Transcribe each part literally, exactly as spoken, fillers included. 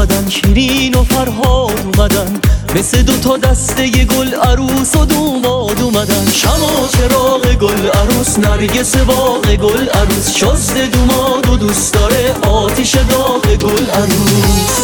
اومدن، شیرین و فرهاد اومدن، مثل دو تا دسته گل عروس و دوماد اومدن. شمع و چراغ گل عروس، نرگس باغ گل عروس، شازده دوماد و دوست داره آتیش داغ گل عروس.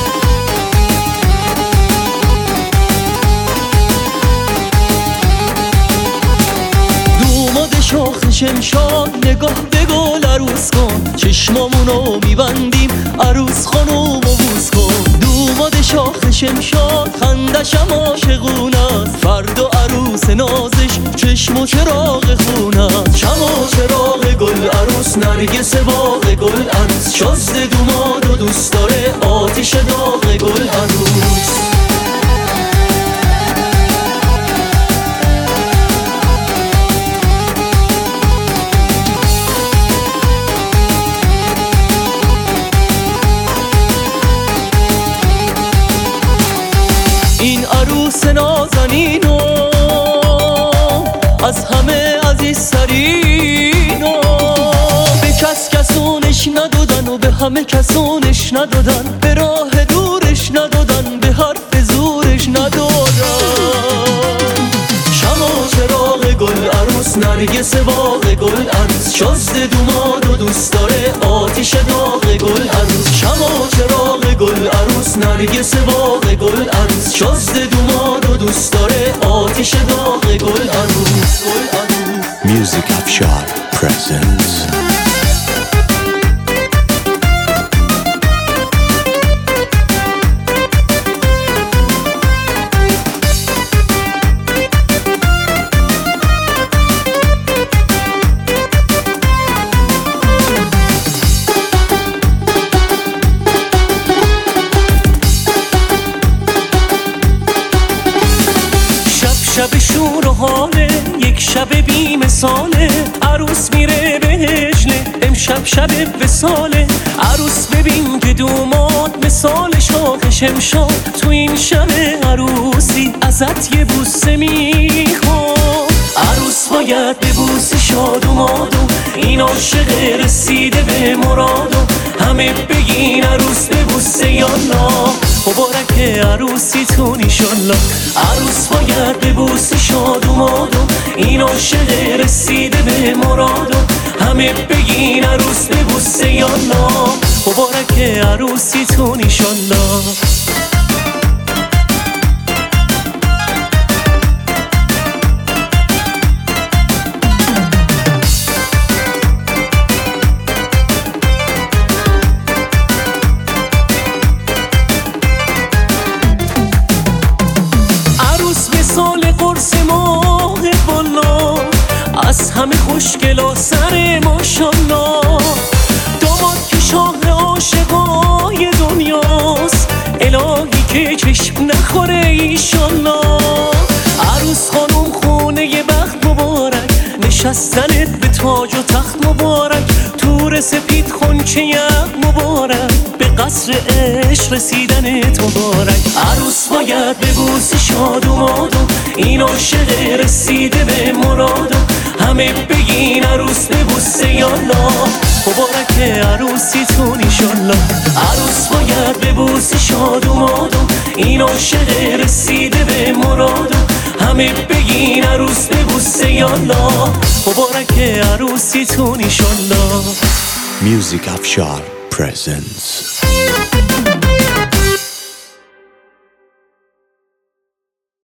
شاخ شمشاد نگاه به گل عروس کن، چشمامونو میبندیم عروس خانومو بوس کن. دوماد شاخ شمشاد خندشم عاشقونست، فردا عروس نازش چشم و چراغ خونست. شمع و چراغ گل عروس، نرگس باغ گل عروس، شازده دوماد و دوست داره آتیش داغ گل عروس. این عروس نازنینو از همه عزیزترینو، به کس کسونش ندادن و به همه کسونش ندادن، به راه دورش ندادن، به حرف زورش ندادن. شمع و چراغ گل عروس، نرگس باغ گل عروس، شازده دوماد و دوست داره آتیش داغ گل عروس. شمع و چراغ گل عروس، نرگس باغ گل عروس، شازده دوماد و دوست داره آتیش داغ گل عروس. Music Afshar presents شب شور و حاله، یک شب بی مثاله، عروس میره به هجله، امشب شب وصاله. عروس ببین که دوماد مثال شاخ شمشاد، تو این شب عروسی ازت یه بوسه میخواد. عروس باید به بوسه شادوماد و این عاشق رسیده به مراد، و همه بگین عروس به بوسه یالا، مبارک عروسیتون ایشالله. عروس باید به بوسه شادوماد و این عاشق رسیده به مراد، و همه بگین عروس به بوسه یالا، مبارک عروسیتون ایشالله. مثال قرص ماه بالا، از همه خوشگلا سر ماشالله. داماد که شاه عاشقای دنیاست، الهی که چشم نخوره ایشالله. عروس خانوم خونه بخت مبارک، نشستنت به تاج و تخت مبارک، تور سپید خونچه یخ مبارک، به قصر عشق رسیدنت مبارک. عروس باید به بوسه شادوماد و این عاشق رسیده به مراد، و همه بگین عروس به بوسه یالا، مبارک عروسیتون ایشالله. عروس باید به بوسه شادوماد و این عاشق رسیده به مراد، و همه بگین عروس به بوسه یالا، مبارک عروسیتون ایشالله. Music Afshar presents